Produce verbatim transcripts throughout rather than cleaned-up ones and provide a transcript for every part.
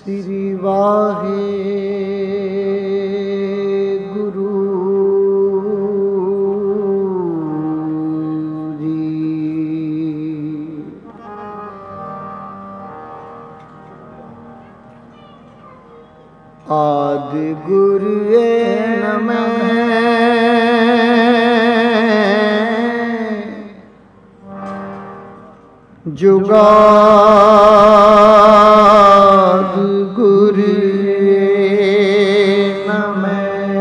ਸ੍ਰੀ ਵਾਹਿਗੁਰੂ ਜੀ। ਆਦਿ ਗੁਰੂ ਨਮੈ ਜੁਗਾਦ ਗੁਰੂ ਨਮੈ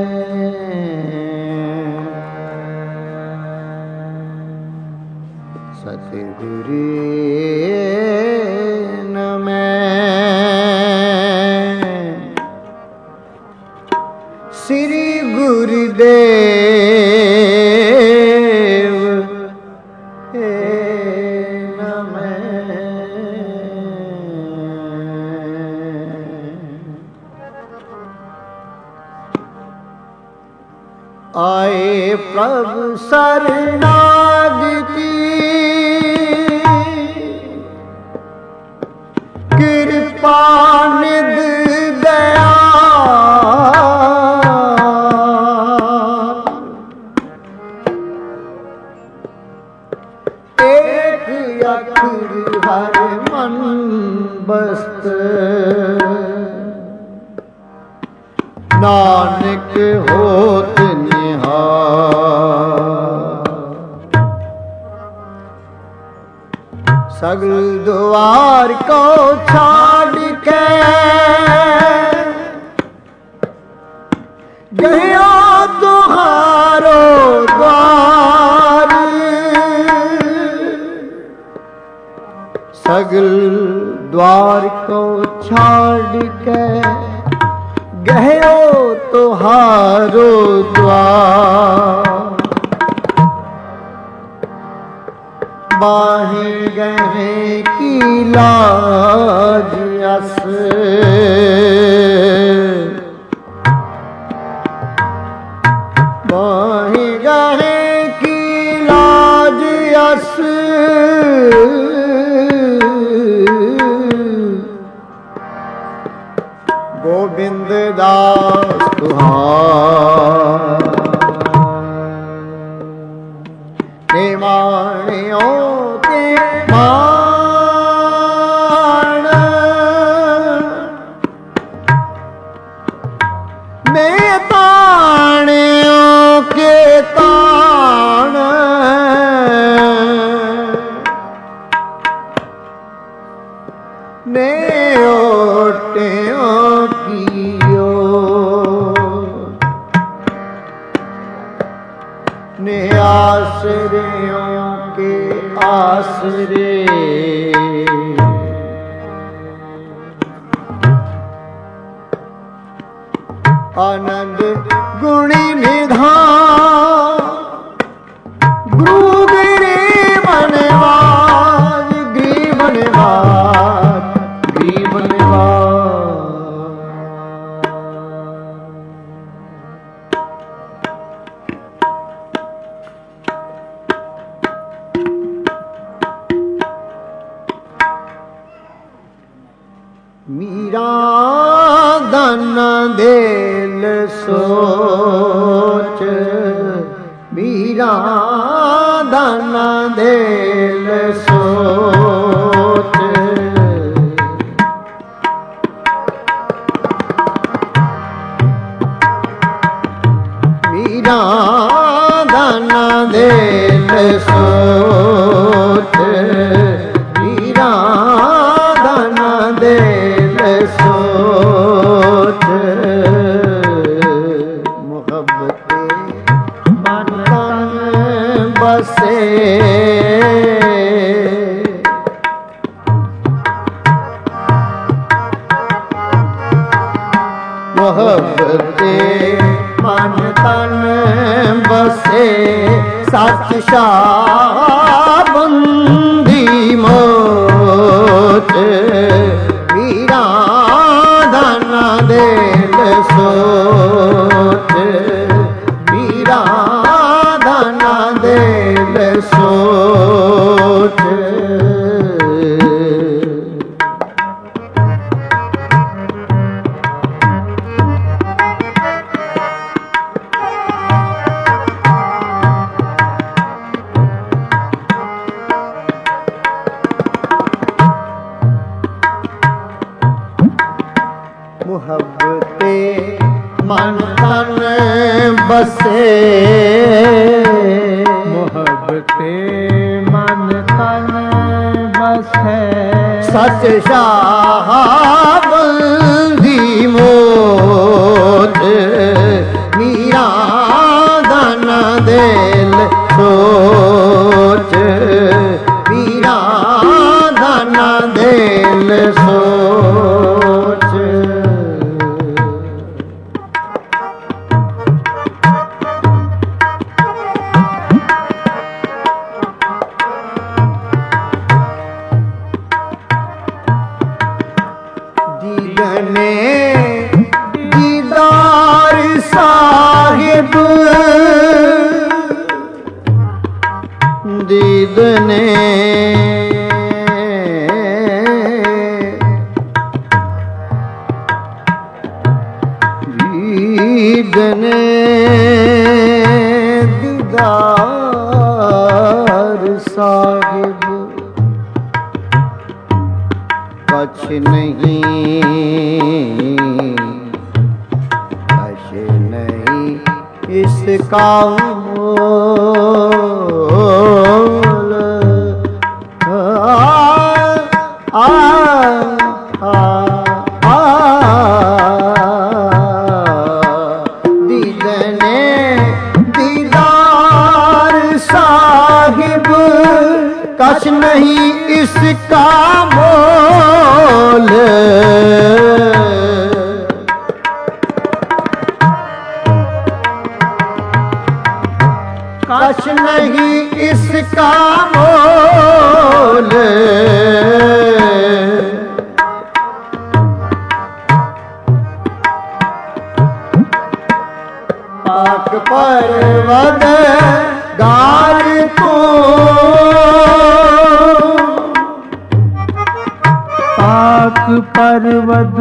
ਸਤਿਗੁਰੂ ਨਮੈ ਸ੍ਰੀ ਗੁਰੁਦੇਵ ਆਏ ਪ੍ਰਭ ਸਰਨਾਗਤੀ ਕਿਰਪਾ ਨਿਧ ਦਇਆ ਏਕ ਅੱਖਰ ਹਰ ਮਨ ਬਸਤ ਨਾਨਕ ਹੋਤ ਸਗਲ ਦੁਆਰ ਕੋ ਛਾੜ ਕੇ ਗਇਆ ਤੁਹਾਰੋ ਦਵਾਰ ਸਗਲ द्वार को छाड़ के गयो तुहारो द्वार। बाहे गहे की लाज अस बाहे गहे की लाज अस गोविंद दास तुहार निमाणियों के मान मैं ताणियों के ताण ने ओटियों कियो ने आसरियों के आसरे आनंद गुणी निधान गुरु गरीब निवाज गरीब निवाज गरीब निवाज। मीरा धन देल सोच मीरा धन देल सोच मीरा धन देल सोच मीरा धन देल सोच मोहब्बते मन तन बसे मोहब्बते मन तन बसे सच शाबंदी मोच मीरा धन देल सोच मीरा धन देल सोच। ਮਨ ਤਨ ਬਸੈ ਸਚ ਸ਼ਾਹਬੰਦੀ ਮੋਤ ਮੀਰਾ ਧਨ ਦਿਲ ਸੋਚ ਮੀਰਾ ਧਨ ਦਿਲ ਸੋਚ। ਦੀਦਨੇ ਦੀਦਾਰ ਸਾਹਿਬ ਦੀਦਨੇ ਦੀਦਨੇ ਦੀਦਾਰ ਸਾਹਿਬ कछ नहीं कछ नहीं इसका मोल आ, आ, आ, आ, दीदने दीदार साहिब कछ नहीं इसका मोल कछ नहीं इसका मोल पाक पर्वत गार को पाक पर्वत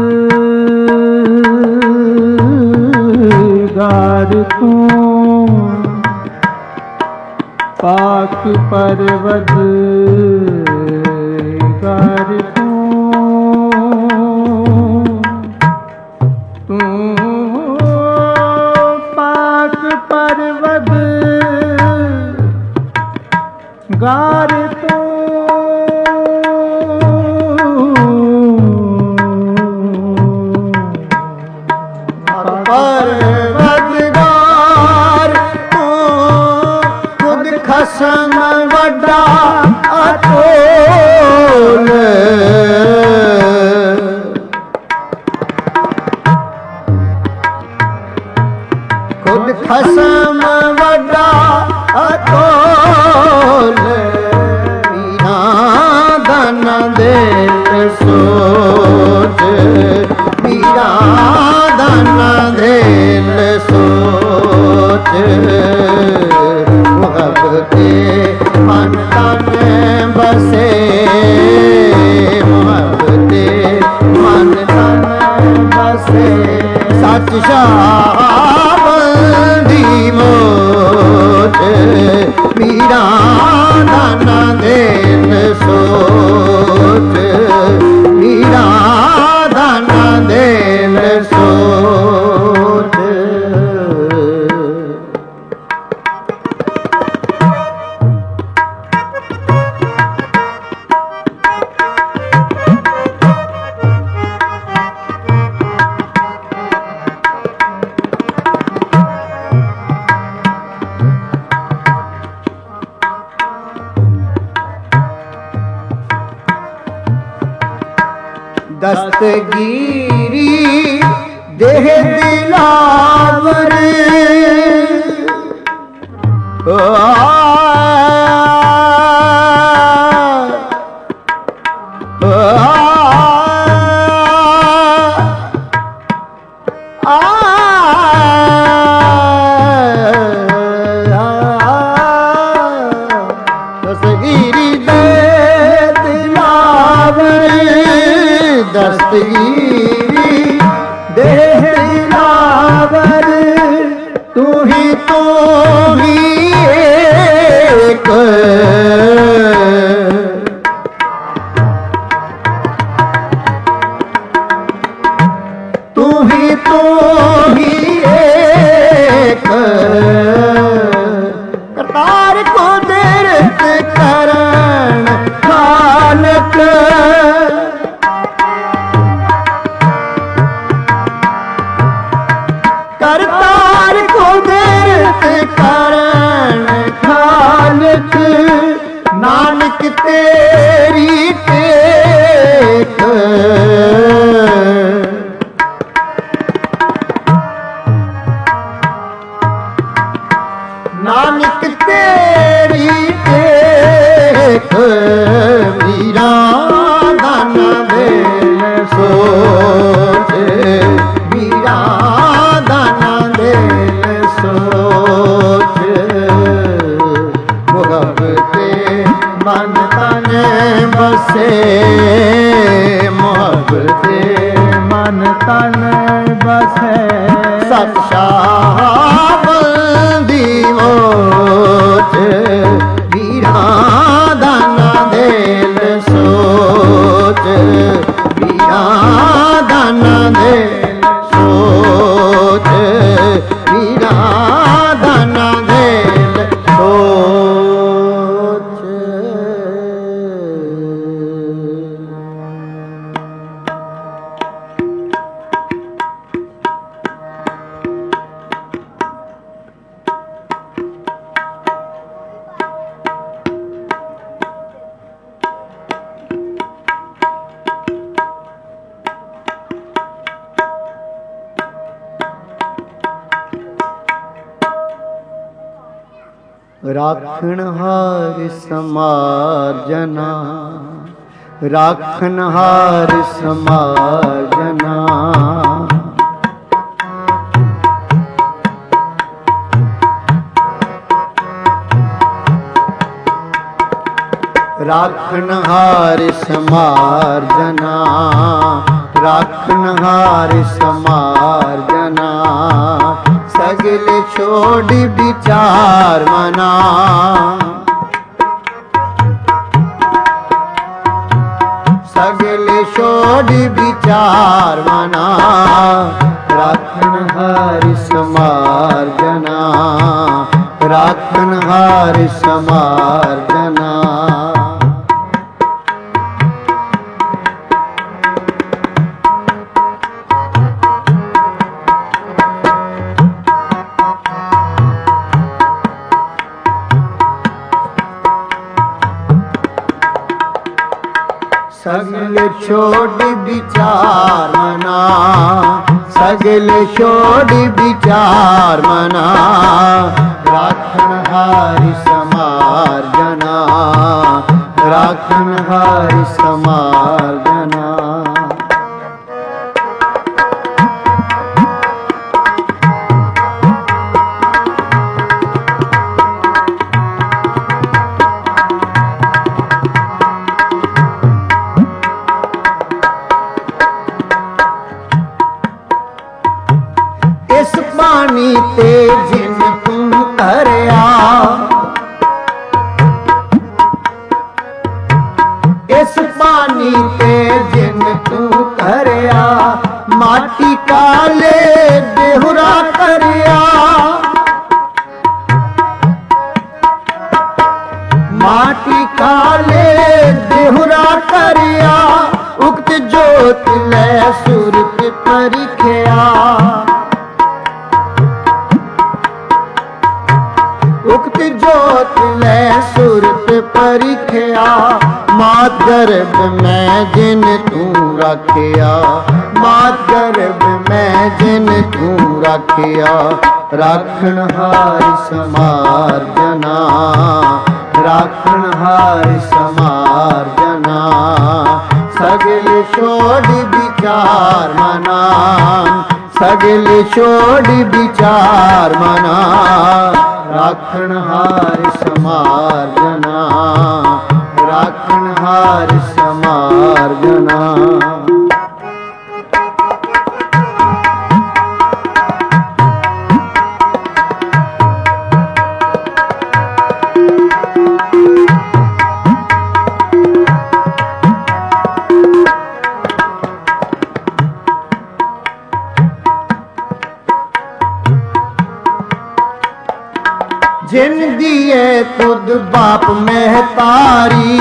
गार तू पाक पर्वत गार तू तू पाक पर्वत गार तू खसम वड्डा अतोल खुद खसम वड्डा अतोल मीरा धन दिल सोच मीरा धन दिल सोच मोहब्बते मन तन बसे मोहब्बते मन तन बसे सच शाहबंदी मोच मीरा धन दिल सोच मीरा धन दिल सोच। दस्तगीरी देह दिलावर आ, आ, आ, दस्तगीरी देह दिलावर दस्तगीरी देह दिलावर तू ही तू ही एक तू ही तू ही एक करतार को देर तेरी टेक नानक तेरी टेक मीरा दाना देन सोच मीरा दाना देन सोच मोहब्बते मन तन बसे मोहब्बते मन तन बसे सत शाहबंदी मोच वीरा दाना देल सोच वीरा दाना देल सोच वीरा दाना देल सोच। राखण हार समाजना राखण हार समाजना राखण हार समार्जना राखण हार समार्जना सगल छोड़ विचार मना सगल छोड़ विचार मना राखण हार समार्जना राखण हार समार्जना सगल छोड़ विचार मना सगल छोड़ विचार मना राखण हार समार्जना राखण हार समार्जना पानी ते जिन तू करया इस पानी ते जिन तू करया माटी काले बेहुरा करया माटी काले बेहुरा करया उक्त जोत ले सुरत परिख्या उक्त जोत ले सुरत परिख्या मात गर्भ में जिन तू रखिया मात गर्भ में जिन तू रखिया राखण हार समार्जना राखण हार समार्जना सगल छोड़ विचार मना सगल छोड़ विचार मना राखण हार समार्जना राखण हार समार्जना जिन दिए खुद बाप महतारी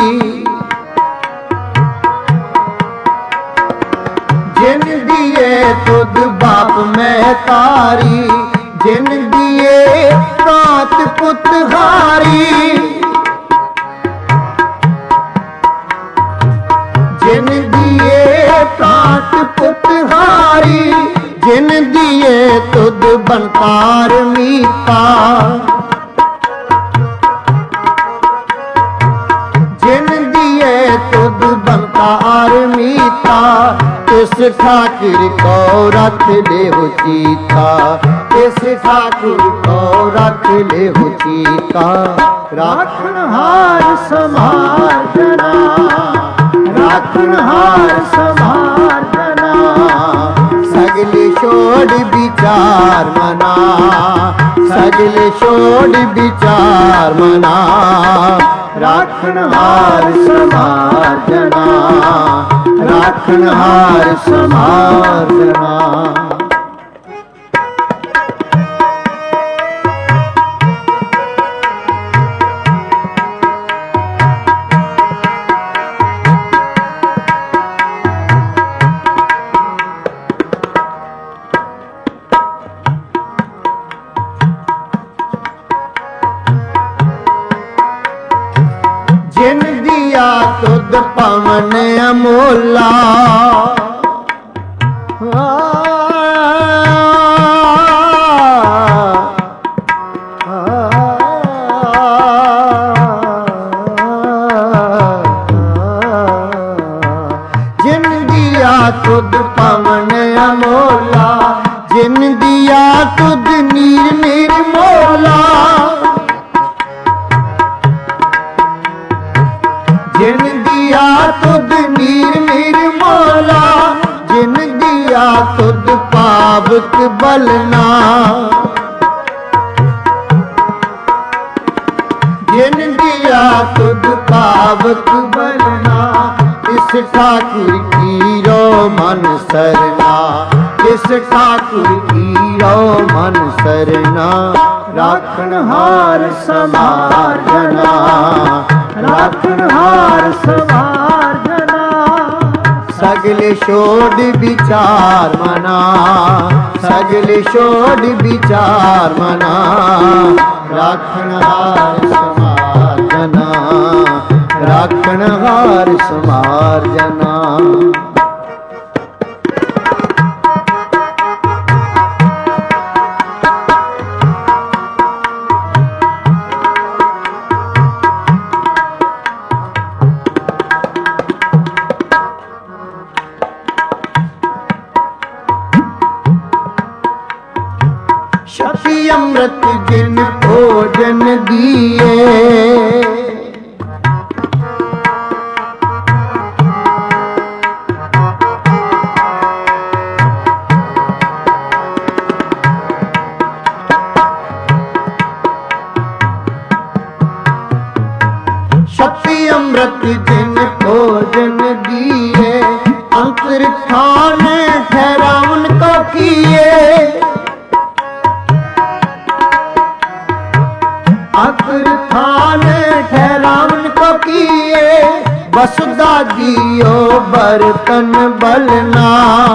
जिन दिए खुद बाप महतारी जिन दिए प्रात पुतहारी बनतार मीता जिन दिए तुद बनतार मीता इस ठाकुर को रख ले हो चीता इस ठाकुर को रख ले हो चीता राखनहार समार्जना राखनहार समार्जना सगले छोड़ विचार मना सगले छोड़ विचार मना राखनहार समार्जना राखनहार समार्जना जिन दिया तुद पवन अमोला जिन दिया तुद पवन अमोला जिन दिया तुद नीर निर्मोला जिन दिया तुद नीर निर्मोला जिन दिया तुद पावक बलना जिन दिया तुद पावक बलना इस ठाकुर की रो मन सरना इस ठाकुर की रो मन सरना राखनहार समार्जना राखनहार समार्जना सगले छोड़ विचार मना सगले छोड़ विचार मना राखनहार समार्जना राखनहार समार्जना शफी अमृत जिन भोजन दिए शफी अमृत जिन भोजन दिए अंतर खान ठहरावन को किए अकर खान ठहरावन को किए वसुदा दियो बर्तन बलना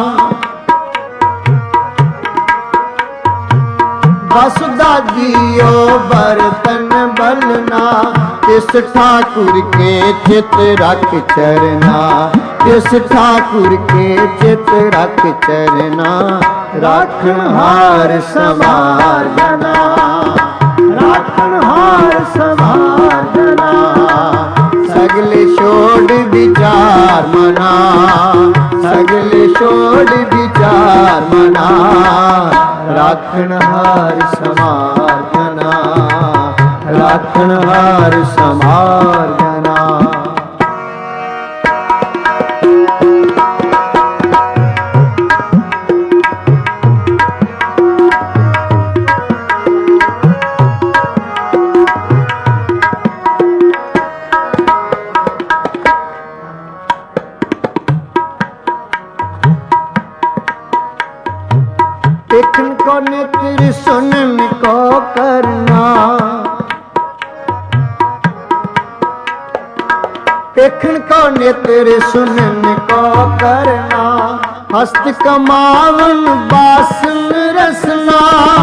वसुदा दियो बर्तन बलना इस ठाकुर के चित रख चरना इस ठाकुर के चित रख चरना राखनहार समार्जना राखनहार समार्जना सगले छोड़ विचार मना सगले छोड़ विचार मना राखनहार समार्जना राखनहार समार्जना देखन को नेत्र सुनन को करना देखन को नेत्र सुनन को करना हस्त कमावन बासन रसना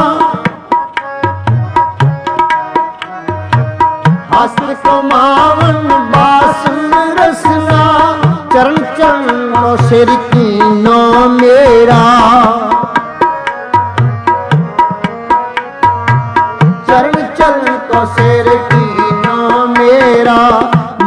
हस्त कमावन बासन रसना चरण चरण सिर कीनो मेरा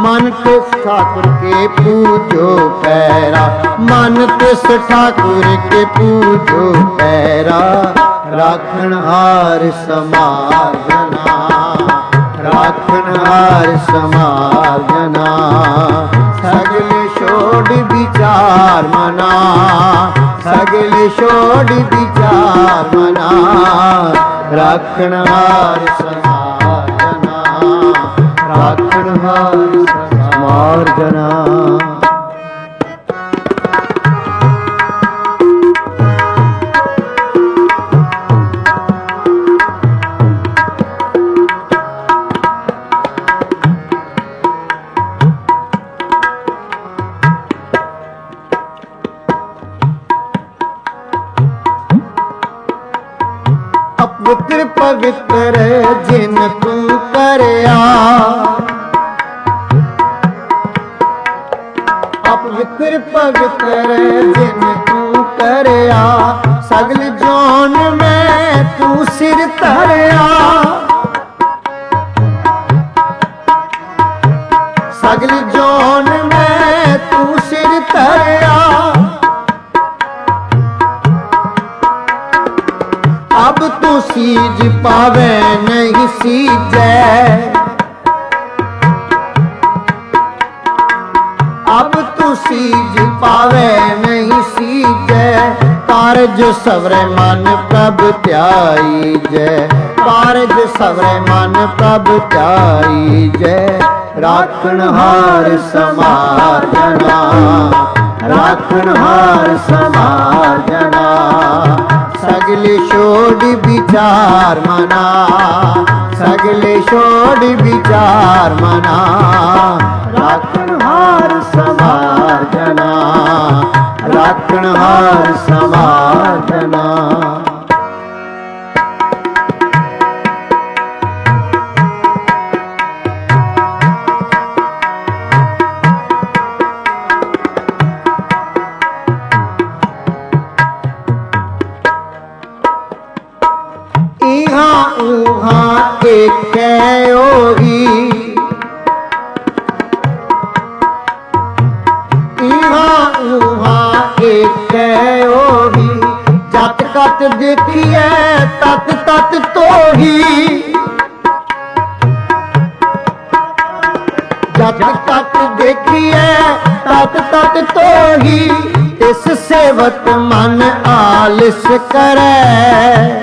मन तिस ठाकुर के पूजो पैरा, मन तिस ठाकुर के पूजो पैरा। राखण हार समार्जना, राखण हार समार्जना। सगल छोड़ विचार मना, सगल छोड़ विचार मना। राखण हार समार्जना, राखण हार समार्जना। पवित्र पवित्र जिन तू करया, अपवित्र पवित्र जिन तू करया। सगल जोन में तू सिर धरया, सगल जोन में तू सिर धरया। अब तू सीज पावे नहीं सीजै, अब तू सीज पावे नहीं सीजै। कारज सवरे मन प्रभ ध्याई जय, कारज सवरे मन प्रभ ध्याई जय। राखण हार समार्जना, राखण हार समार्जना। सगले छोड़ विचार मना, सगले छोड़ विचार मना। राखण हार समार्जना, राखण हार समार्जना। इहाँ उहाँ एक ओही, इहाँ उहाँ एक ओही। जत कत देखिए तत तत तोही, जत कत देखिए तत तत तोही। इस सेवक मन आलस करे,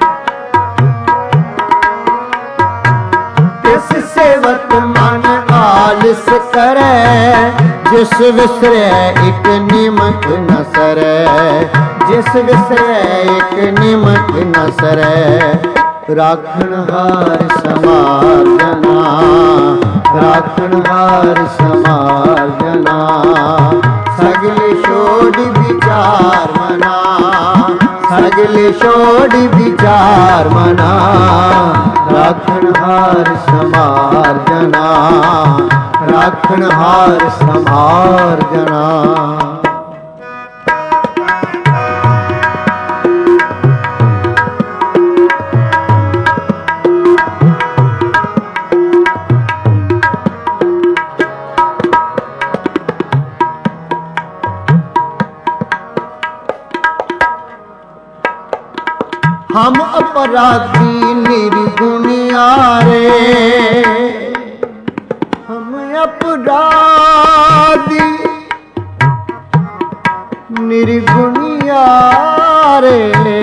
सेवक मन आलस करे। जिस विसरे एक निमक न सरे, जिस विसरे एक निमक न सरे। राखण हार समार्जना, राखण हार समार्जना। सगल छोड़ विचार मना, सगल छोड़ विचार मना। राखण हार समार्जना, राखण हार समार्जना। हम अपराधी निर्गुणियारे, हम अपराधी निर्गुणियारे।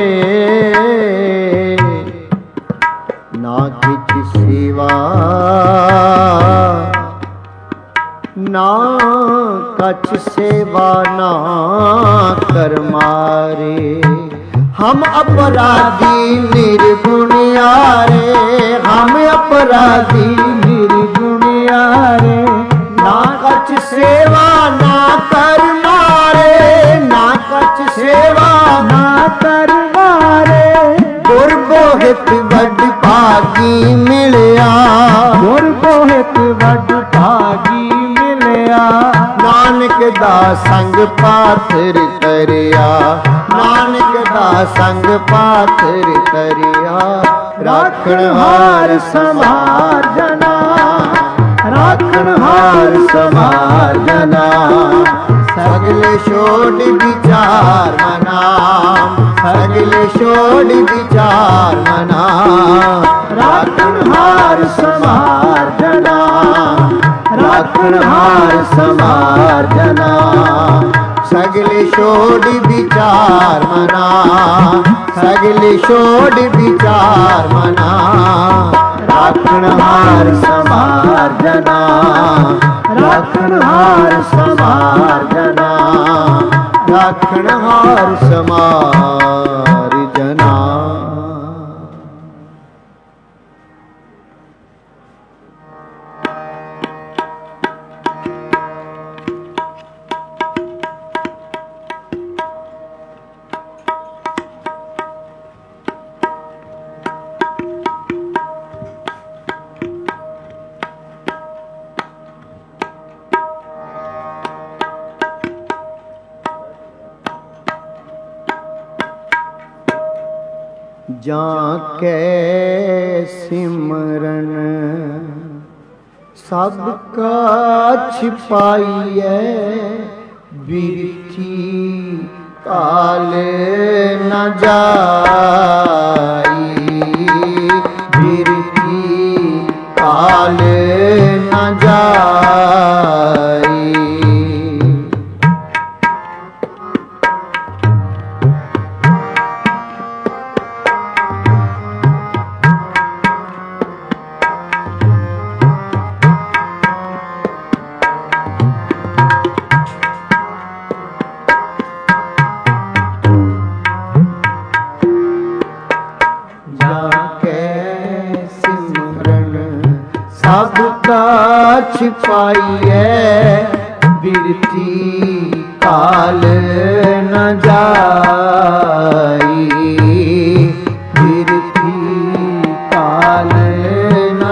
ना किछ सेवा ना कछ सेवा ना कर मारे। हम अपराधी निर्गुणियारे, हम अपराधी निर्गुणियारे। ना कछ सेवा ना कर मारे, ना कछ सेवा ना कर मारे। गुरबोहित वड भागी मिलया, गुरबोहित वड भागी मिलया। नानक दा संग पाथर करिया, नानक दा संग पाथर करिया। राखण हार समार्जना, राखण हार समार्जना सगले छोड़ विचार मना सगले छोड़ विचार मना राखण हार समार्जना राखण हार समार्जना सगले छोड़ विचार मना सगले छोड़ विचार मना राखण हार समार्जना राखण हार समार्जना राखण हार समार्जना। जाके सिमरन सबका छिपाइए बिरथी काल न जाई बिरथी काल न जाई। छिपाइए बिरथी काल न जाई बिरथी काल न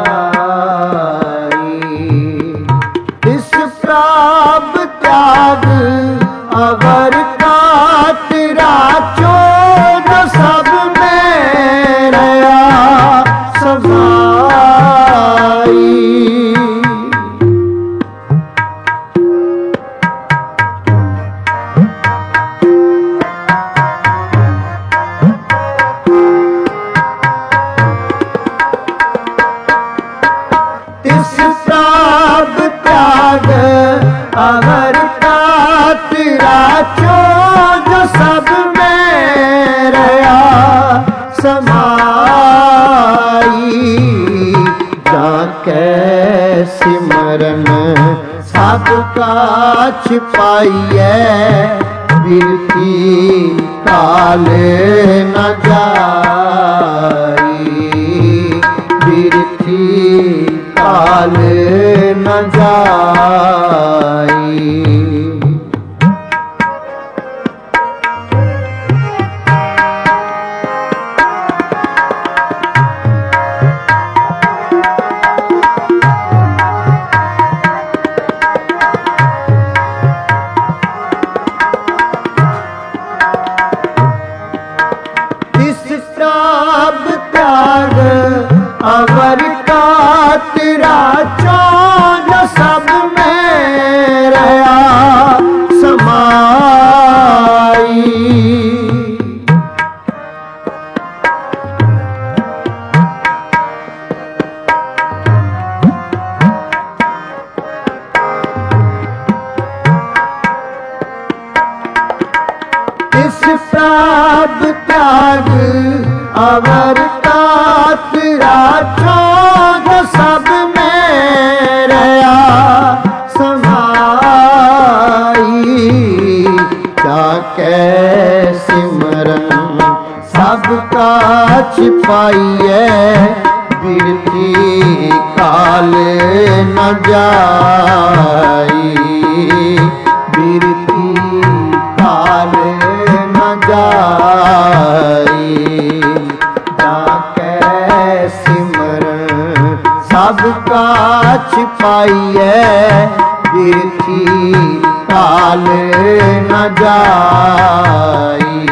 जाई। इस प्राप त्याग अवर का तेरा चोर सब में रहा समाई। अवर का तेरा चोज सब में रहा समाई। जाके सिमरन सबका छिपाइए बिरथी काल न जाई बिरथी काल न जाई। इस प्राप त्याग अवर का तेरा चोज सब में रहा समाई। इस प्राप त्याग अवर का तेरा चोज सब में रहा समाई। जाके सिमरन सबका छिपाइए बिरथी काल न जाई बिरथी काल न जाई। जाके सिमरन सबका छिपाइए बिरथी काल न जाई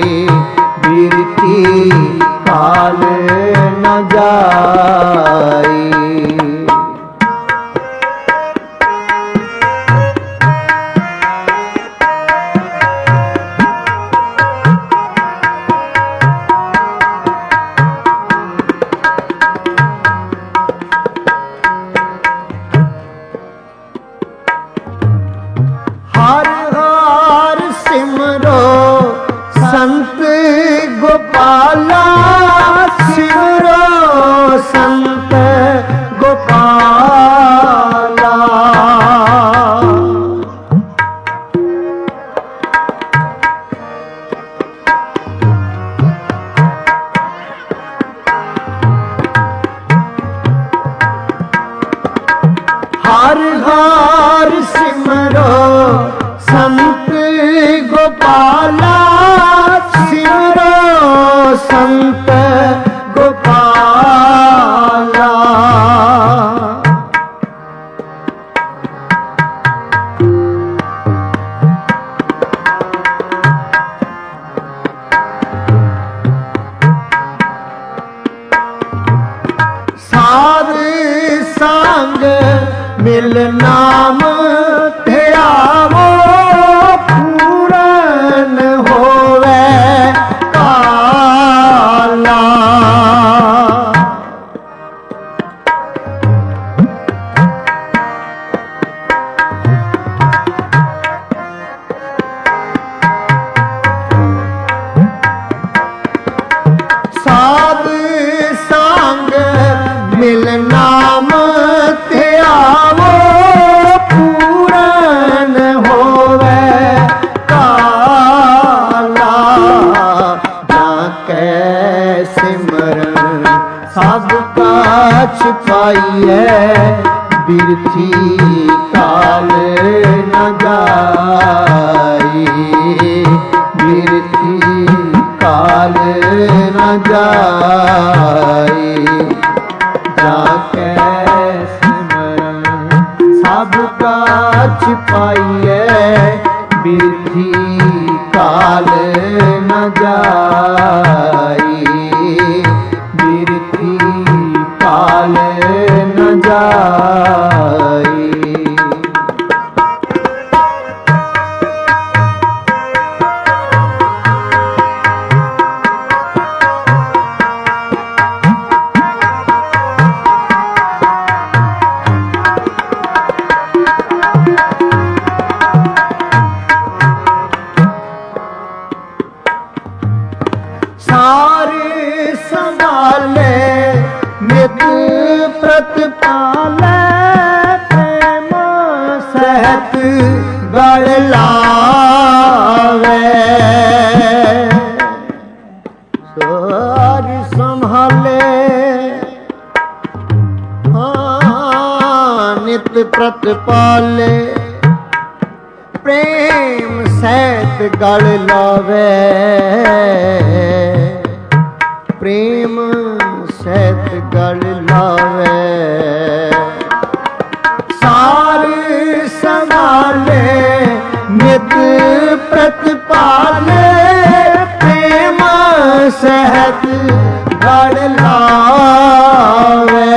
बिरथी काल न जाई। हार सिमरो संत गोपाला, सिमरो संत गोपाला। साध संग मिल नाम ध्यावो, पूरन होवे काला। साध संग मिल नाम ध्यावो, पूरन होवे काला। जाके सिमरन सब का छिपाइए, बिरथी काल न जाई, बिरथी काल न जाई। जाके सिमरन सब का छिपाइए, बिरथी काल न जाई, बिरथी काल न जाई। सारे संभाले नित प्रतिपाले, प्रेम सहत गढ़ लावे। सारे संभाले हाँ नित प्रतिपाले, प्रेम सहित गढ़ लावे, प्रेम सहित गढ़ लावे। सार संभाले नित प्रतिपाले, प्रेम सहित गढ़ लावे।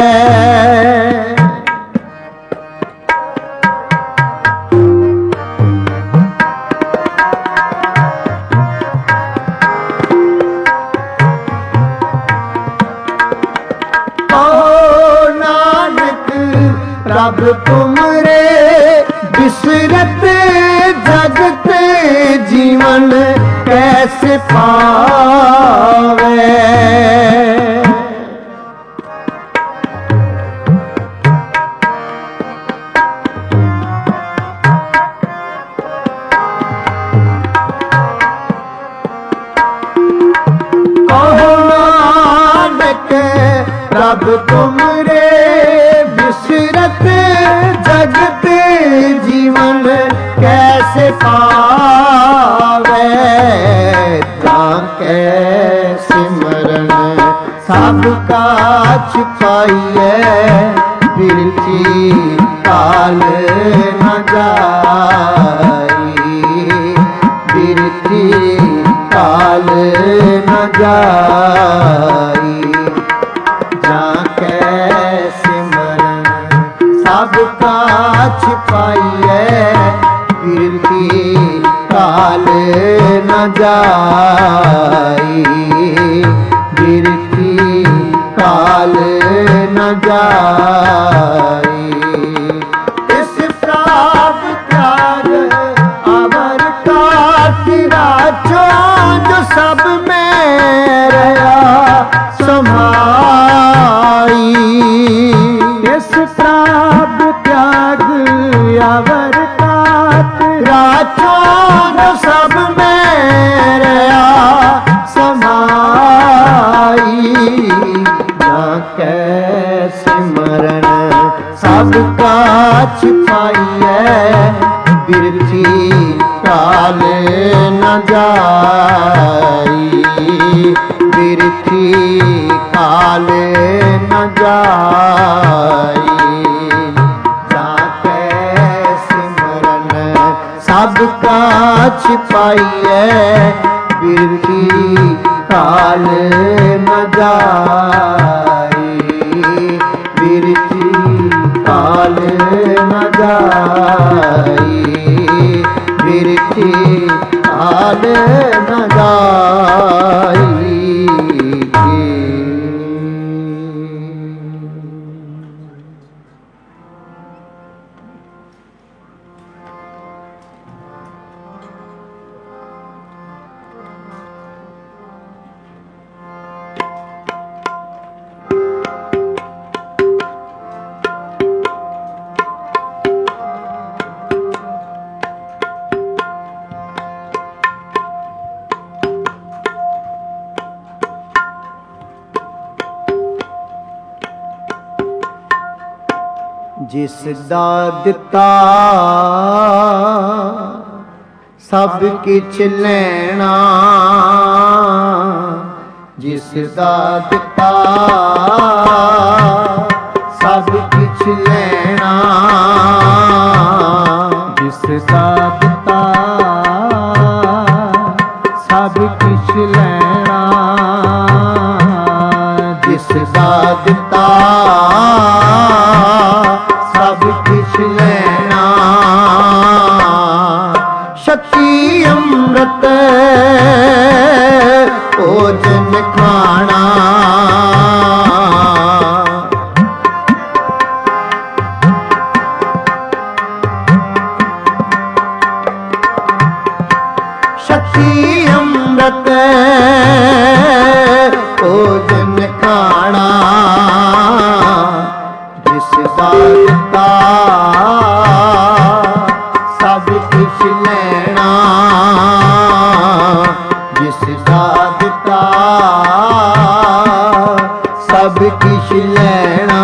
प्रभ तुमरे बिसरत जगत, जीवन कैसे पावे। कहो नानक प्रभ तुमरे बिसरत जगत, जीवन कैसे पावे। जाके सिमरन सब का छिपाइए, बिरथी काल न जाई, बिरथी काल न जाई। जाके सिमरन सब का छिपाइए, बिरथी काल न जाई, बिरथी काल न जाई। इस प्राप्त त्याग अवर का तिराचो, जो सब में रहा समाई। इस प्राप्त त्याग अवर का तिराचो, जो सब में रहा समाई। जाके सिमरन ਪਾਈਐ ਬਿਰਥੀ ਕਾਲ ਨ ਜਾਈ ਬਿਰਥੀ ਕਾਲ ਨ ਜਾਈ ਜਾ ਕੈ ਸਿਮਰਨ ਸਭ ਕਾ ਛਿਪਾਈਐ ਬਿਰਥੀ ਕਾਲ ਨ ਜਾਈ ਬਿਰਥੀ ਕਾਲ ਨ ਜਾਈ ਬਿਰਥੀ ਕਾਲ ਨ ਜਾਈ। ਜਿਸ ਦਾ ਦਿੱਤਾ ਸਭ ਕਿਛ ਲੈਣਾ ਜਿਸ ਦਾ ਦਿੱਤਾ ਸਭ ਕਿਛ ਲੈਣਾ ਜਿਸ ਦਾ ਦਿੱਤਾ ਸਭ ਕਿਛ ਲੈਣਾ ਜਿਸ ਦਾ ਦਿੱਤਾ ਸਭ ਕਿਛ ਲੈਣਾ ਸ਼ਕਤੀ ਅੰਮ੍ਰਿਤ ਭੋਜਨ ਖਾਣਾ ਸ਼ਕਤੀ ਅੰਮ੍ਰਿਤ ਭੋਜਨ ਖਾਣਾ ਜਿਸ ਦਾ ਦਿੱਤਾ ਸਭ ਕੁਛ ਲੈਣਾ ਜਿਸ ਦਾ ਦਿੱਤਾ ਸਭ ਕੁਛ ਲੈਣਾ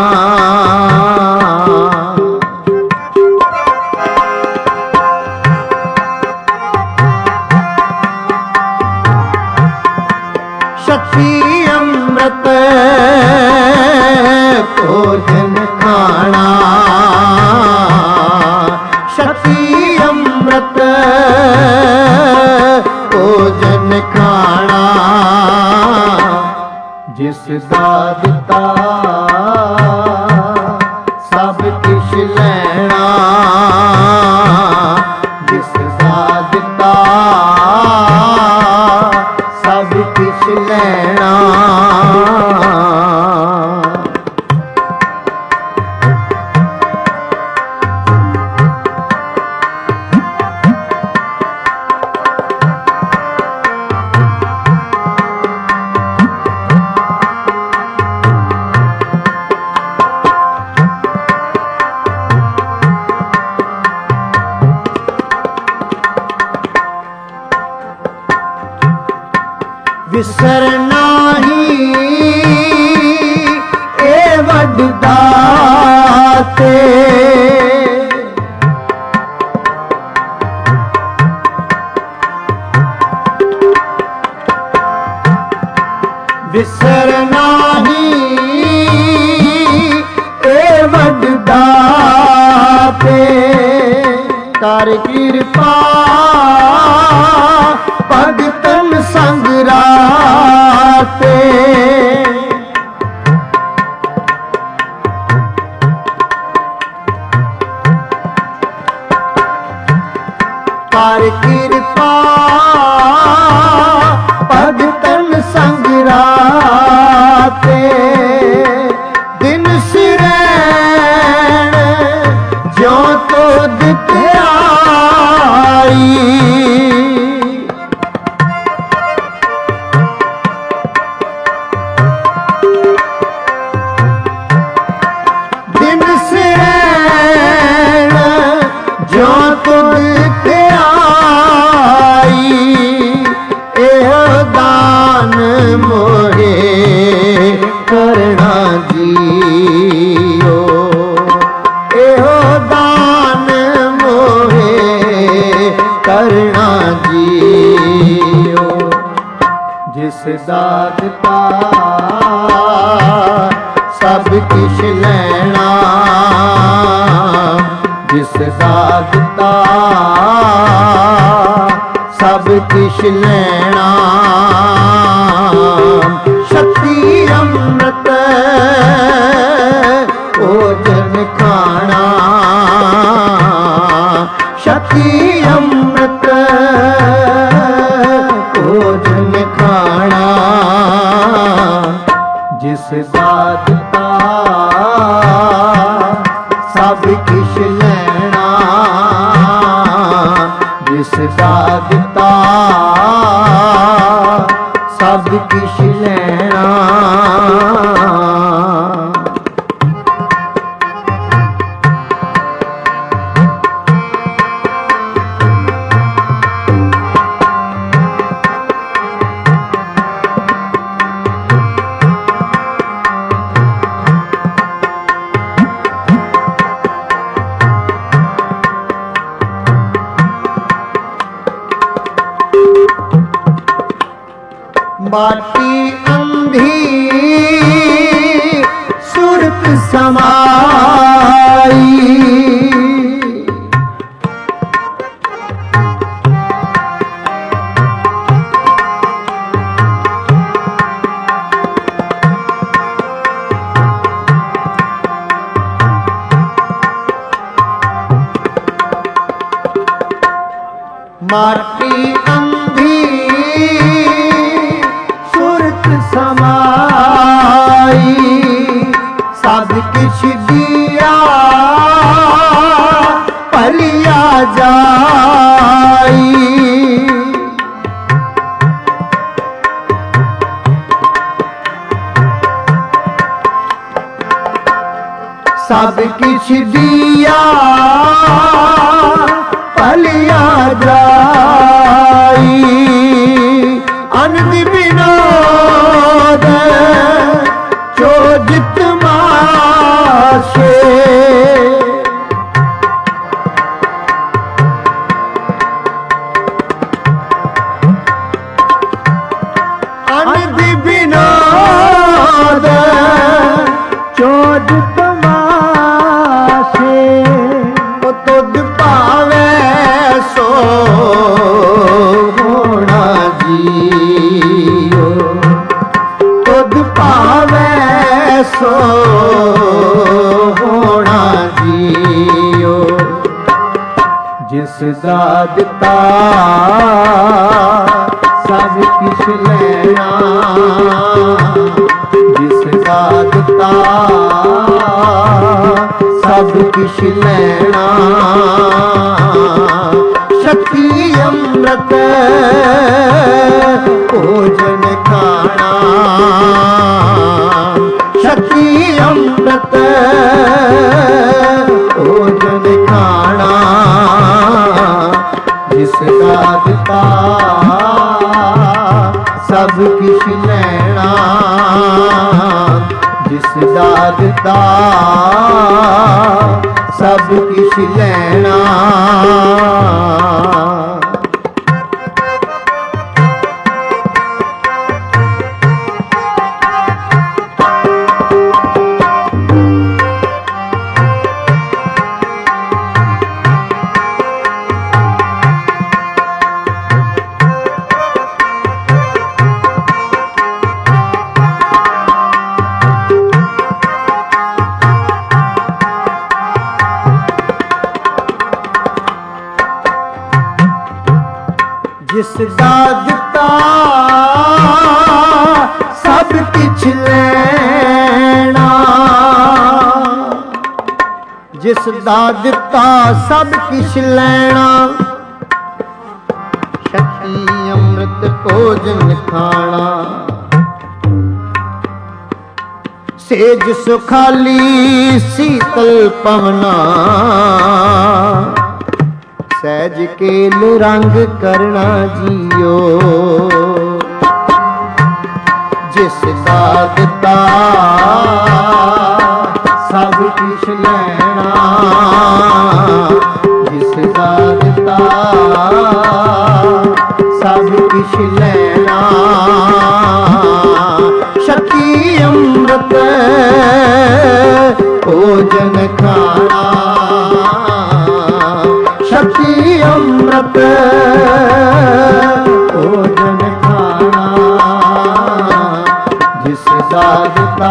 ਸ਼ਕਤੀ ਅੰਮ੍ਰਿਤ ਭੋਜਨ ਖਾਣਾ ਸ਼ਕਤੀ ਅੰਮ੍ਰਿਤ ਭੋਜਨ ਖਾਣਾ ਜਿਸ ਦਾ ਦਿੱਤਾ ਸਭ ਕੁਛ ਲੈਣਾ ਜਿਸ ਦਾ ਦਿੱਤਾ ਸਭ ਕੁਛ ਲੈਣਾ ਵਿਸਰ ਨਾਹੀ ਏ ਵੱਡ ਦਾਤੇ ਵਿਸਰ ਨਾਹੀ ਏ ਵੱਡ ਦਾਤੇ ਕਰ ਕਿਰਪਾ ਭਗਤਨ ਸੰਗ ਰਾਤੇ ਕਰ ਕਿਰਪਾ ਭਗਤਨ ਸੰਗ ਰਾਤੇ ਦਿਨ ਸਿਰੈਣ ਜਿਉ ਤੋ ਦਿੱਤਿਆਈ ਦਿਨ ਸਿਰੈਣ ਜਿਉ ਤੋ ਦਿੱਤਿਆਈ ਇਹ ਦਾਨ ਮੋਰੇ ਕਰਨਾ ਜੀਓ ਇਹੋ ਦਾਨ ਦਾ ਦਿੱਤਾ ਸਭ ਕਿਛ ਲੈਣਾ। ਸ਼ਕਤੀ ਅੰਮ੍ਰਿਤ ਭੋਜਨ ਖਾਣਾ। ਸ਼ਕਤੀ ਅੰਮ੍ਰਿਤ ਭੋਜਨ ਖਾਣਾ। ਜਿਸ ਦਾ ਦਿੱਤਾ ਸਭ ਕਿਛ ਲੈਣਾ। ਜਿਸ ਦਾ ਦਿੱਤਾ ਸਭ ਕਿਛ ਲੈਣਾ। ਮਾਟੀ ਅੰਧੀ ਸੁਰਤ ਸਮਾਈ। ਮਾਟੀ ਅੰਧੀ ਸਮਾਈ। ਸਭ ਕਿਛ ਦਿਆ ਭਲਿਆ ਜਾਈ। ਸਭ ਕਿਛ ਦਿਆ ਭਲਿਆ ਜਾਈ। ਅਨੰਦ ਵਿਨੋਦ ਚੋਜਿਤ ਮਾਸ਼ੇ। ਅਨੰਦ ਵਿਨੋਦ ਚੋਜਿਤ ਮਾਸ਼ੇ। ਉਹ ਤੁਧ ਭਾਵੇ ਸੋ ਹੋਣਾ ਜੀਓ। ਤੁਧ ਭਾਵੇ ਸੋ ਹੋਣਾ ਜੀਓ। ਜਿਸ ਦਾ ਦਿੱਤਾ ਸਭ ਕਿਛ ਲੈਣਾ। ਜਿਸ ਦਾ ਦਿੱਤਾ ਸਭ ਕਿਛ ਲੈਣਾ। ਸ਼ਕਤੀ ਅੰਮ੍ਰਿਤ ਭੋਜਨ ਖਾਣਾ। ਸ਼ਕਤੀ ਅੰਮ੍ਰਿਤ ਭੋਜਨ ਖਾਣਾ। ਜਿਸ ਦਾ ਦਿੱਤਾ ਸਭ ਕਿਛ ਲੈਣਾ। ਜਿਸ ਦਾ ਦਿੱਤਾ ਸਭ ਕਿਛ ਲੈਣਾ। ਜਿਸ ਦਾ ਦਿੱਤਾ ਸਭ ਕਿਛ ਲੈਣਾ। ਜਿਸ ਦਾ ਦਿੱਤਾ ਸਭ ਕਿਛ ਲੈਣਾ। ਸ਼ਕਤੀ ਅੰਮ੍ਰਿਤ ਭੋਜਨ ਖਾਣਾ। ਸੇਜ ਸੁਖਾਲੀ ਸੀਤਲ ਪਵਨਾ। ਸਹਿਜ ਕੇਲ ਰੰਗ ਕਰਨਾ ਜੀਓ। ਜਿਸ ਦਾ ਦਿੱਤਾ ਸਭ ਕਿਛ ਲੈਣਾ। ਜਿਸ ਦਾ ਦਿੱਤਾ ਸਭ ਕਿਛ ਲੈਣਾ। ਸ਼ਕਤੀ ਅੰਮ੍ਰਿਤ ਭੋਜਨ ਖਾਣਾ। शक्ति अमृत भोजन खाना जिस दाता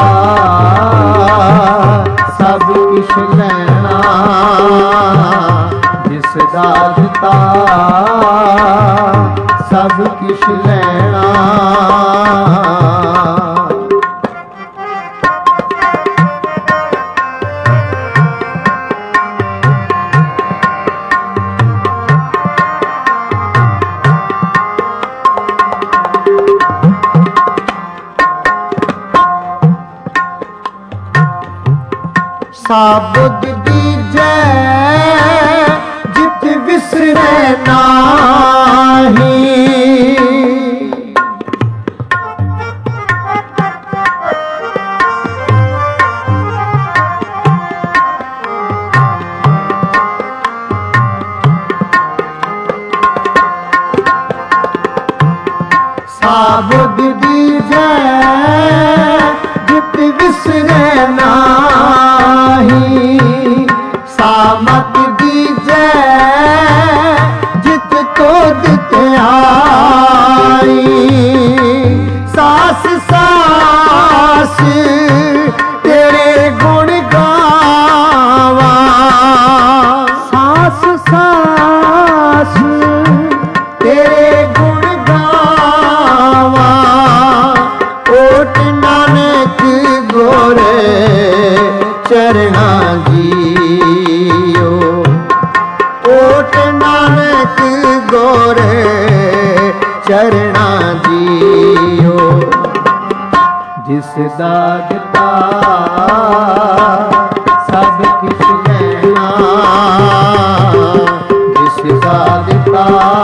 सब किश लेना जिस दाता सब किश लेना साबुद दीजै जित विसरे नाही साबुद दीजै जित विसरे नाही सामत दीजै जित को दित आई सास सास तेरे गुण गावा सास सास तेरे गुण गावा ओट नानक गोरे चरना जियो ओट नानक गोरे चरना जियो जिस दागता सब किछ लेना जिस दागता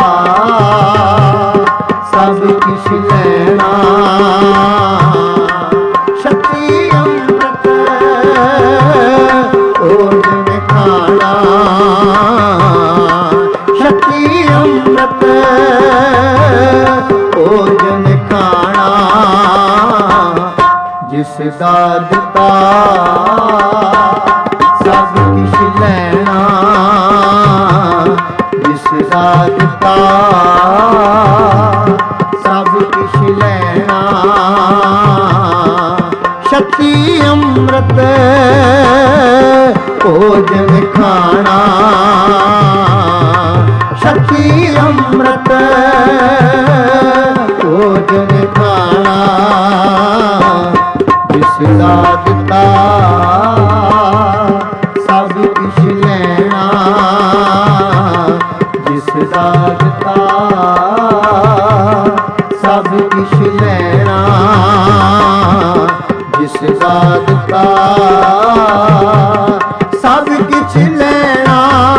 सब किछ लेना शक्ति अमृत भोजन खाना शक्ति अमृत भोजन खाना जिस दाता सब किछ लेना जिस दाता सब किछ लेना शक्ति अमृत भोजन खाना शक्ति अमृत भोजन खाना जिस दाता सब किछ लेना जिस दाता सब किछ लेना जिस दाता सब किछ लेना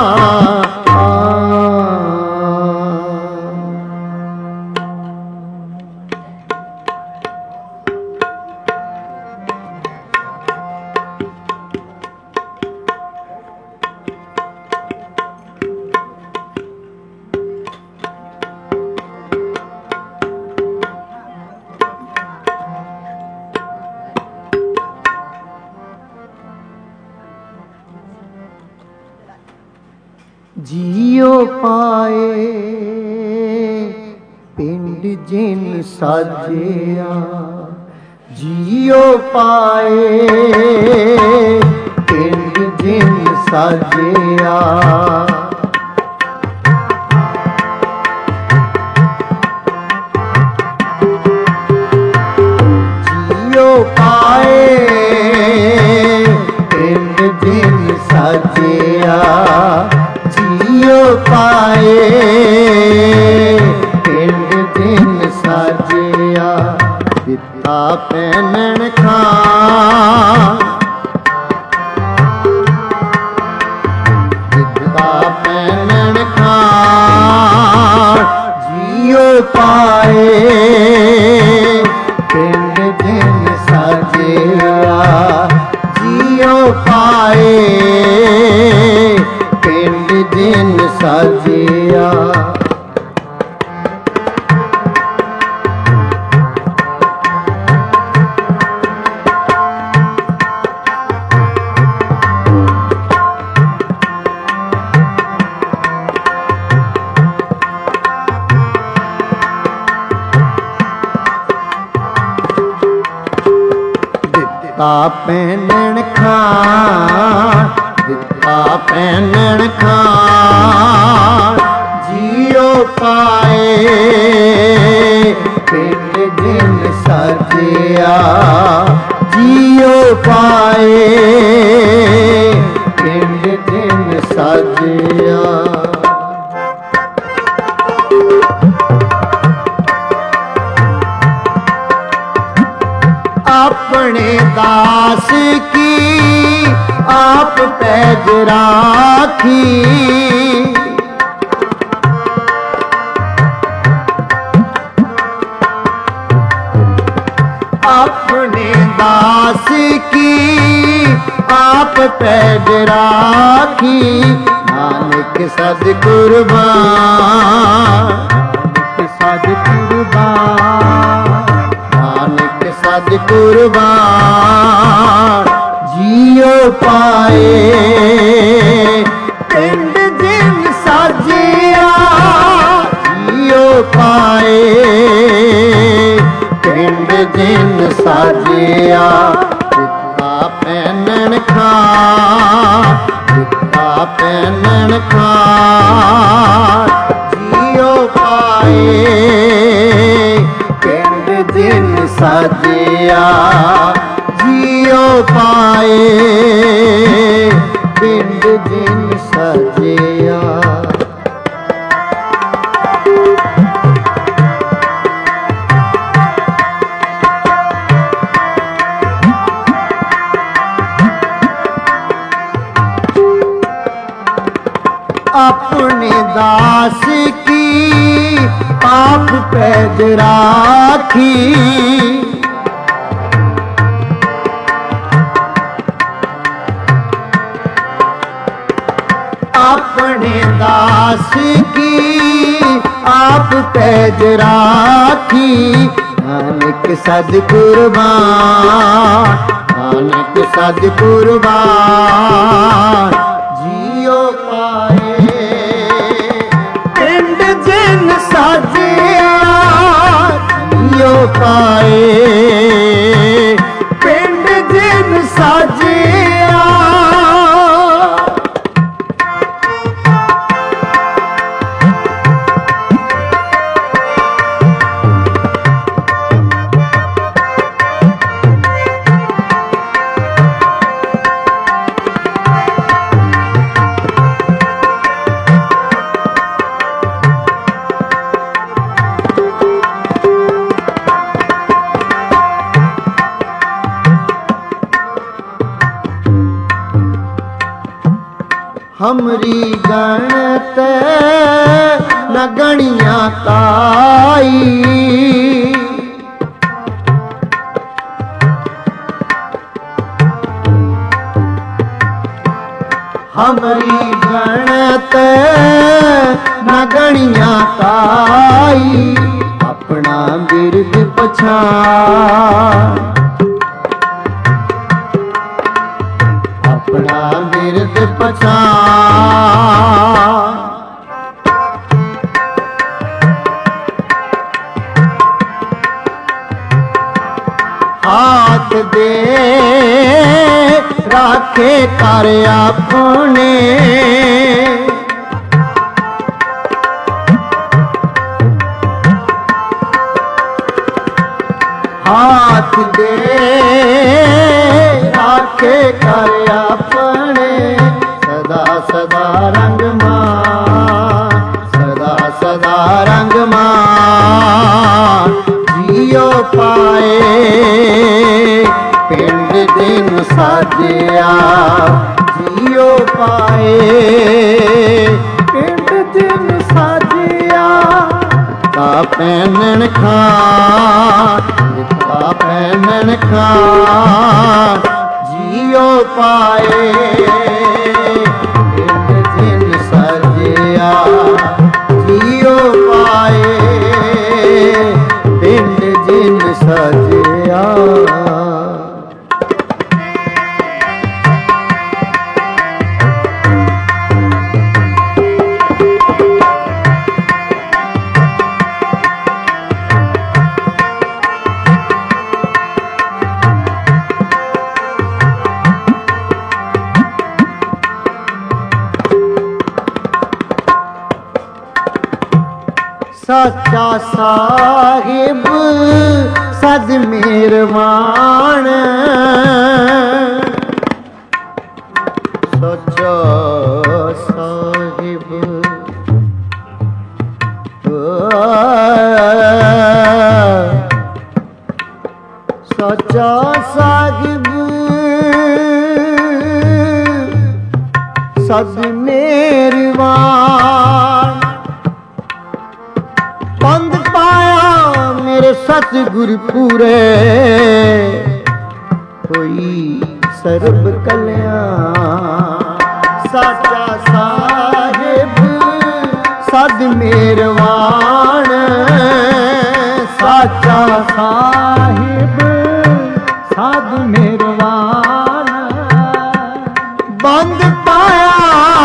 जियो पाए पिंड जिन साजिया जियो पाए पिंड जिन साजिया जियो पाए पिंड जिन साजिया जियो पाए पिंड दिन साजिया दिता पैनन खां दिता पैनन खां जियो पाए पिंड दिन साजिया जियो पाए पिंड दिन साजिया ਦਿੱਤਾ ਪਹਿਨਣ ਖਾਣ, ਦਿੱਤਾ ਪਹਿਨਣ ਖਾਣ, ਜੀਉ ਪਾਏ ਪਿੰਡ ਦਿਨ ਸਾਜਿਆ, ਜੀਉ ਪਾਏ ਪਿੰਡ ਦਿਨ ਸਾਜਿਆ। अपने दास की आप पैज राखी, अपने दास की आप पैज राखी, नानक सद कुर्बान, नानक सद कुर्बान, नानक सद कुर्बान, जियो पाए पिंड जिन साजिया, जियो पाए पिंड जिन साजिया। ਦਿੱਤਾ ਪਹਿਨਣ ਖਾਣ, ਦਿੱਤਾ ਪਹਿਨਣ ਖਾਣ, ਜਿਉ ਪਾਏ ਪਿੰਡ ਦਿਨ ਸਾਜਿਆ, ਜਿਉ ਪਾਏ ਪਿੰਡ ਦਿਨ ਸਾਜਿਆ। अपने दास की आप पैज राखी, अपने दास की आप पैज राखी, नानक सद कुर्बान, नानक सद कुर्बान, जियो पाए पिंड जिन साजिया, जियो पाए पिंड जिन साजिया। हमरी गणत न गणिया ताई, हमरी गणत न गणिया ताई, अपना बिरद पछाण, अपना बिरद पछाण। हाथ दे राखे कर अपने, हाथ दे राखे कर अपने, सदा सदा रंग मान, सदा सदा रंग मान, जियो पाए पिंड दिन साजिया, जियो पाए पिंड दिन साजिया। ਦਿੱਤਾ ਪਹਿਨਣ ਖਾਣ, ਦਿੱਤਾ ਪਹਿਨਣ ਖਾਣ, ਜਿਉ ਪਾਏ ਪਿੰਡ ਦਿਨ ਸਾਜਿਆ, ਜਿਉ ਪਾਏ ਪਿੰਡ ਦਿਨ ਸਾਜਿਆ। ਸਾਚਾ ਸਾਹਿਬ ਸਦ ਮਿਹਰਬਾਨ ਸਾਚਾ ਸਾਹਿਬ ਸਾਚਾ ਸਾਹਿਬ ਸਦ ਮਿਹਰਬਾਨ ਬੰਦ ਪਾਇਆ ਮੇਰੇ ਸਤਿਗੁਰ ਪੂਰੇ ਹੋਈ ਸਰਬ ਕਲਿਆਣ ਸਾਚਾ ਸਾਹਿਬ ਸਦ ਮਿਹਰਬਾਨ ਸਾਚਾ ਸਾਹਿਬ ਸਦ ਮਿਹਰਬਾਨ ਬੰਦ ਪਾਇਆ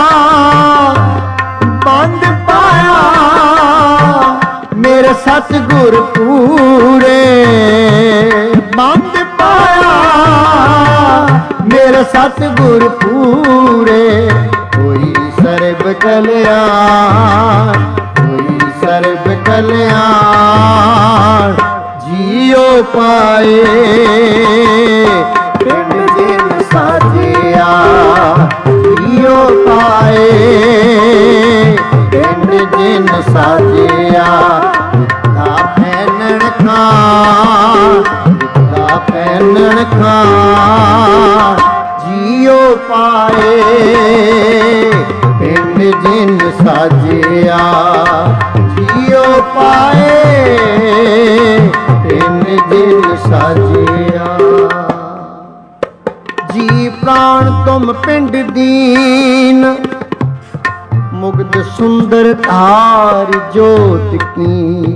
ਬੰਦ ਪਾਇਆ ਮੇਰੇ ਸਤਿਗੁਰ ਪੂਰੇ ਬੰਦ ਪਾਇਆ ਮੇਰੇ ਸਤਿਗੁਰ ਪੂਰੇ ਹੋਈ ਸਰਬ ਕਲਿਆਣ ਹੋਈ ਸਰਬ ਕਲਿਆਣ ਜੀਉ ਪਾਏ ਪਿੰਡ ਜਿਨ ਸਾਜਿਆ ਜੀਉ ਪਾਏ ਪਿੰਡ ਜਿਨ ਸਾਜਿਆ ਦਿੱਤਾ ਪੈਨਣ ਖਾਂ ਦਿੱਤਾ ਪੈਨਣ ਖਾਂ ਜੀਉ ਪਾਏ ਪਿੰਡ ਜਿਨ ਸਾਜਿਆ ਜੀਉ ਪਾਏ ਪਿੰਡ ਜਿਨ ਸਾਜਿਆ ਜੀ ਪ੍ਰਾਣ ਤੁਮ ਪਿੰਡ ਦੀਨ ਮੁਗਧ ਸੁੰਦਰ ਧਾਰ ਜੋਤ ਕੀ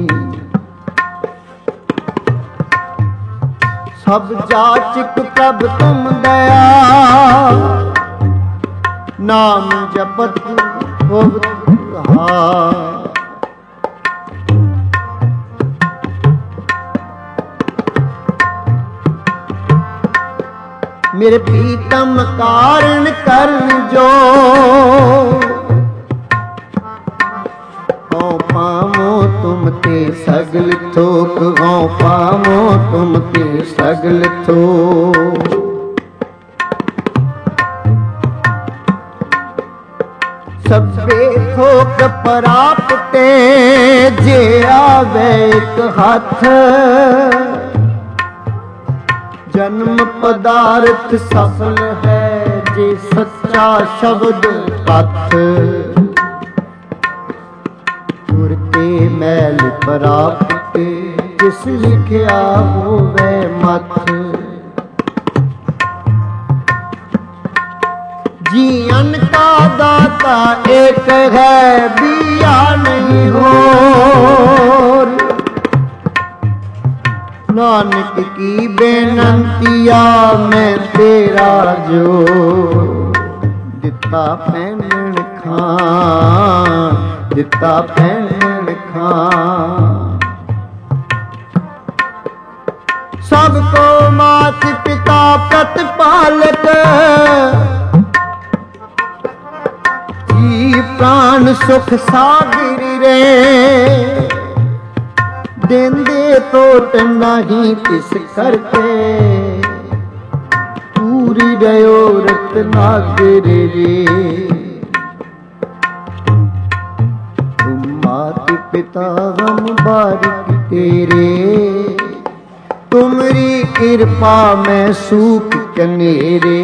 ਸਭ ਜਾਚਕ ਪ੍ਰਭ ਤੁਮ ਦਇਆ ਨਾਮ ਜਪਤ ਹੋਵਤ ਹਾਰ मेरे प्रीतम कारण करन जो हो पामो तुम ते सगल थोक हो पामो तुम ते सगल थोक सबे थोक परापते जे आवे एक हाथ जन्म पदार्थ सफल है जे सच्चा शब्द पथ तुरते मैल प्राप्त जिस लिखिया होवे मत जीवन का दाता एक है बिया नहीं हो नानक की बेनंतिया मैं तेरा जो दिता पैनण खां दिता पैनण खां सबको मात पिता प्रतिपालक जी प्राण सुख सागर रे देंदे टोट नहीं किस करके पूरी रहो रत्नागर रे तुम मात पिता हम बारिक तेरे तुमरी कृपा में सूख कनेरे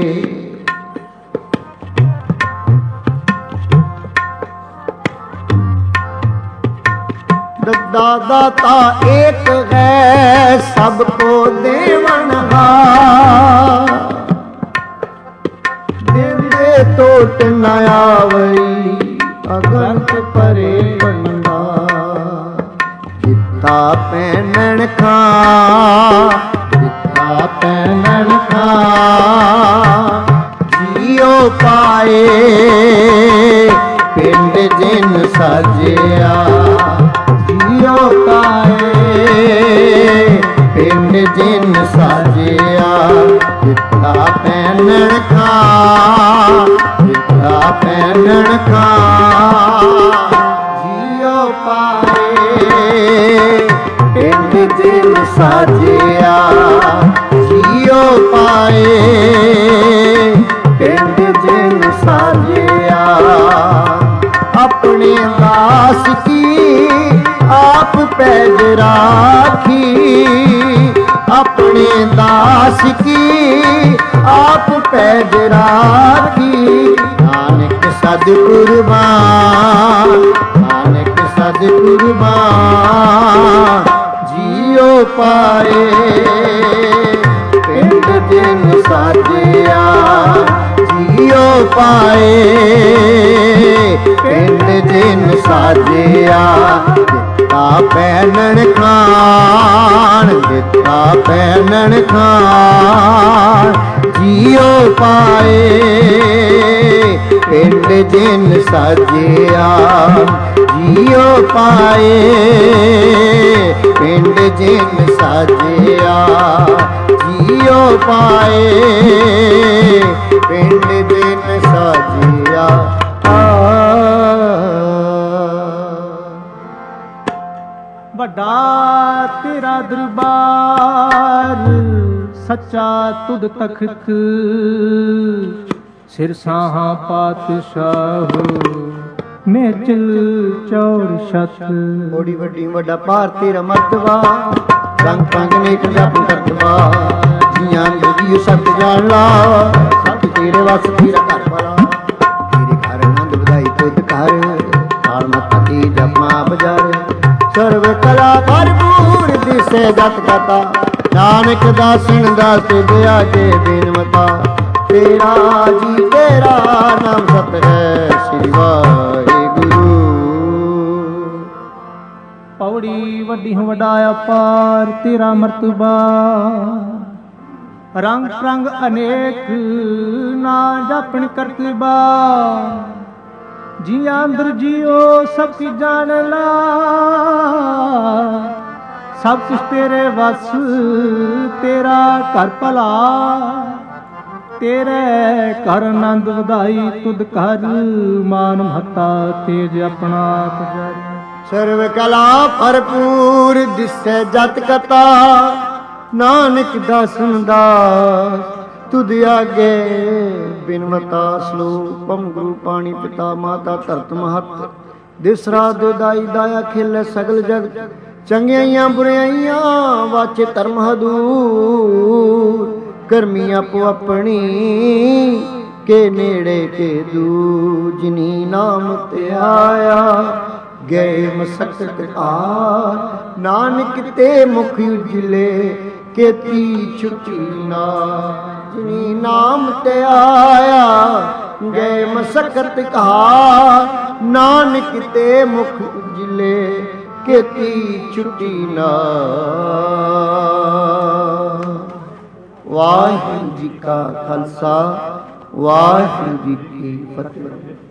दाता एक है सबको देवनहार देंदे टोट न आवई अगंत परे भंडार दिता पैनण खां दिता पैनण खां जियो पाए पिंड जिन साजिया जियो पाए पिंड जिन साजिया दिता पैनण खां दिता पैनण खां जियो पाए जिन साजिया जियो पाए पिंड जिन साजिया अपने दास की आप पैज राखी अपने दास की आप पैज राखी नानक सद कुर्बान नानक सद कुर्बान जियो पाए पिंड जिन साजिया जियो पाए पिंड जिन साजिया दिता पैनन खान दिता पैनन खान जियो पाए पिंड जिन साजिया जियो पाए पिंड जिन साजिया जियो पाए पिंड जिन साजिया ਵੱਡਾ ਤੇਰਾ ਦਰਬਾਰ ਸੱਚਾ ਤੁਧ ਤਖਤ ਸਿਰ ਸਾਹਾਂ ਪਾਤਸ਼ਾਹ ਮੇਚਲ ਚੌੜ ਛਤ ਬੜੀ ਵੱਡੀ ਵੱਡਾ ਭਾਰ ਤੇਰਾ ਮਰਤਬਾ ਰੰਗ ਪੰਗ ਨੇਕ ਜਪ ਕਰਤਵਾ ਜੀਆਂ ਜੀ ਸਤ ਜਾਣ ਲਾ ਸਤ ਤੇਰੇ ਵਸ ਤੇਰਾ ਘਰ ਵਾਲਾ ਤੇਰੇ ਘਰ ਆਨੰਦ ਵਧਾਈ ਤੁਧ ਘਰ ਕਾਲ ਮਤ ਕੀ ਜਪਾ ਬਜਾਰ ਸਰਵ ਕਲਾ ਭਰਪੂਰ ਦਿਸੇ ਜਤ ਕਤਾ ਨਾਨਕ ਦਾਸਨ ਦਾਸ ਦਿਆ ਕੇ ਬੇਨਮਤਾ ਤੇਰਾ ਜੀ ਤੇਰਾ ਨਾਮ ਸਤ ਹੈ ਸ੍ਰੀ ਵਾਹਿਗੁਰੂ ਪੌੜੀ ਵੱਡੀ ਵੱਡਾ ਅਪਾਰ ਤੇਰਾ ਮਰਤਬਾ ਰੰਗ ਪ੍ਰੰਗ ਅਨੇਕ ਨਾ ਜਾਪਣ ਕਰਤਬਾ ਜੀ ਅੰਦਰ ਜੀਓ ਸਭ ਕੀ ਜਾਣ ਲਾ ਸਭ ਕੁਛ ਤੇਰੇ ਵਸ ਤੇਰਾ ਘਰ ਭਲਾ ਤੇਰੇ ਘਰ ਆਨੰਦ ਵਧਾਈ ਤੁਧ ਘਰ ਮਾਨ ਮਹੱਤਾ ਤੇਜ ਆਪਣਾ ਪੁਜਾਰੀ ਸਰਵ ਕਲਾ ਭਰਪੂਰ ਦਿਸੈ ਜਤ ਕਤਾ ਨਾਨਕ ਦਾਸਨ ਦਾਸ ਤੁਧ ਆਗੇ ਬਿਨਮਤਾ ਸਲੋਕ ਪਮ ਗੁਰੂ ਪਾਣੀ ਪਿਤਾ ਮਾਤਾ ਧਰਤ ਮਹਤ ਦਿਸ ਰਾਤ ਦੁਦਾਈ ਦਾਇਆ ਖਿਲ ਸਗਲ ਜਗ ਚੰਗਿਆਈਆਂ ਬੁਰਾਈਆਂ ਵਾਚੇ ਧਰਮ ਹਦੂਰ ਕਰਮੀ ਆਪੋ ਆਪਣੀ ਕੇ ਨੇੜੇ ਕੇ ਦੂਜਨੀ ਨਾਮ ਤੇ ਆਇਆ ਗਏ ਮਸਕਤ ਆ ਨਾਨਕ ਤੇ ਮੁਖ ਉਜਲੇ ਕੀਤੀ ਛੁੱਟੀ ਨਾ ਜਿਨੀ ਨਾਮ ਤੇ ਆਇਆ ਗਏ ਮਸਕਤ ਕਹਾ ਨਾਨਕ ਤੇ ਮੁਖ ਉਜਲੇ ਕੀਤੀ ਛੁੱਟੀ ਨਾ ਵਾਹਿਗੁਰੂ ਜੀ ਕਾ ਖਾਲਸਾ ਵਾਹਿਗੁਰੂ ਜੀ ਕੀ ਫਤਿਹ।